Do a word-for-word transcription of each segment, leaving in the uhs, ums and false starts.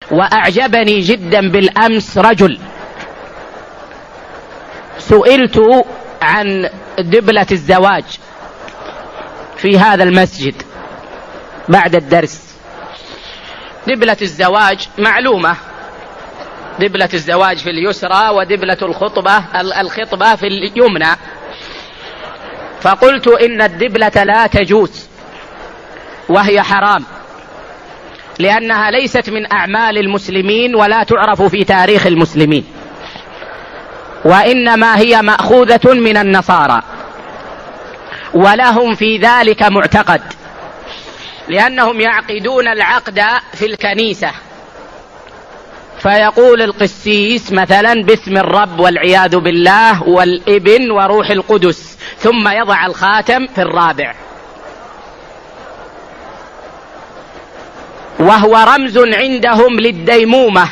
وأعجبني جدا بالأمس رجل سئلت عن دبلة الزواج في هذا المسجد بعد الدرس. دبلة الزواج معلومة، دبلة الزواج في اليسرى ودبلة الخطبة الخطبة في اليمنى. فقلت إن الدبلة لا تجوز وهي حرام، لأنها ليست من أعمال المسلمين ولا تعرف في تاريخ المسلمين، وإنما هي مأخوذة من النصارى، ولهم في ذلك معتقد، لأنهم يعقدون العقد في الكنيسة، فيقول القسيس مثلا باسم الرب والعياذ بالله والابن وروح القدس، ثم يضع الخاتم في الرابع، وهو رمز عندهم للديمومة.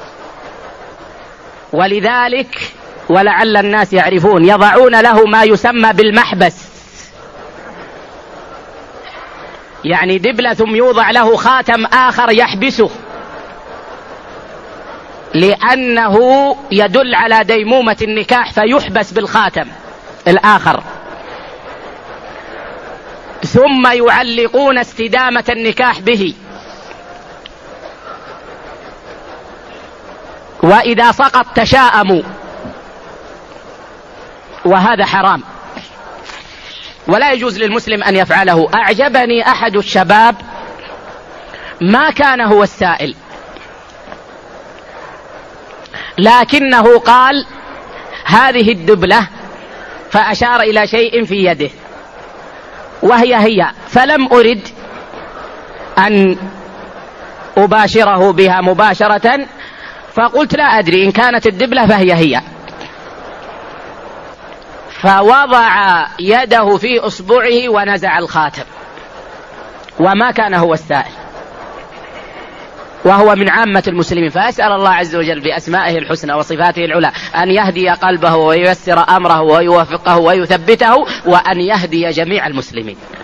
ولذلك ولعل الناس يعرفون يضعون له ما يسمى بالمحبس، يعني دبلة ثم يوضع له خاتم آخر يحبسه، لأنه يدل على ديمومة النكاح فيحبس بالخاتم الآخر، ثم يعلقون استدامة النكاح به، وإذا سقط تشاءموا، وهذا حرام ولا يجوز للمسلم أن يفعله. أعجبني أحد الشباب ما كان هو السائل، لكنه قال هذه الدبلة، فأشار إلى شيء في يده وهي هي، فلم أرد أن أباشره بها مباشرة، فقلت لا أدري إن كانت الدبلة فهي هي، فوضع يده في أصبعه ونزع الخاتم، وما كان هو السائل، وهو من عامة المسلمين. فأسأل الله عز وجل بأسمائه الحسنى وصفاته العلى أن يهدي قلبه وييسر أمره ويوفقه ويثبته، وأن يهدي جميع المسلمين.